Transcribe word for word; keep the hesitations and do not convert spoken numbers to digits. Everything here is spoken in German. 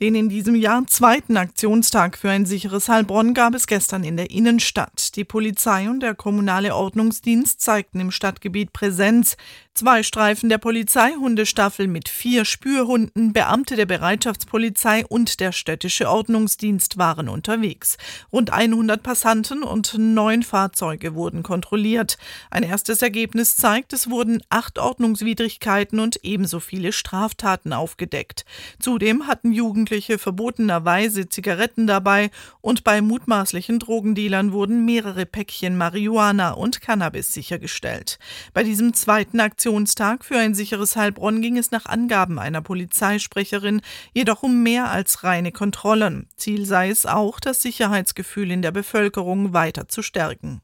Den in diesem Jahr zweiten Aktionstag für ein sicheres Heilbronn gab es gestern in der Innenstadt. Die Polizei und der kommunale Ordnungsdienst zeigten im Stadtgebiet Präsenz. Zwei Streifen der Polizeihundestaffel mit vier Spürhunden, Beamte der Bereitschaftspolizei und der städtische Ordnungsdienst waren unterwegs. Rund hundert Passanten und neun Fahrzeuge wurden kontrolliert. Ein erstes Ergebnis zeigt, es wurden acht Ordnungswidrigkeiten und ebenso viele Straftaten aufgedeckt. Zudem hatten Jugendliche verbotenerweise Zigaretten dabei und bei mutmaßlichen Drogendealern wurden mehrere Päckchen Marihuana und Cannabis sichergestellt. Bei diesem zweiten Aktionstag für ein sicheres Heilbronn ging es nach Angaben einer Polizeisprecherin jedoch um mehr als reine Kontrollen. Ziel sei es auch, das Sicherheitsgefühl in der Bevölkerung weiter zu stärken.